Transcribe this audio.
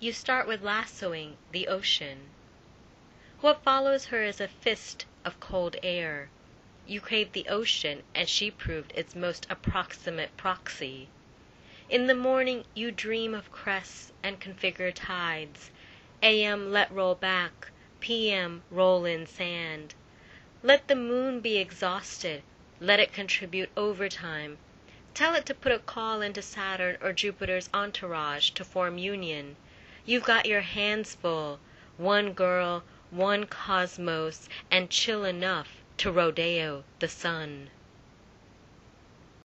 You start with lassoing the ocean. What follows her is a fist of cold air. You craved the ocean, and she proved its most approximate proxy. In the morning you dream of crests and configured tides. AM let roll back, PM roll in sand. Let the moon be exhausted, let it contribute overtime. Tell it to put a call into Saturn or Jupiter's entourage to form union. You've got your hands full, one girl, one cosmos, and chill enough to rodeo the sun.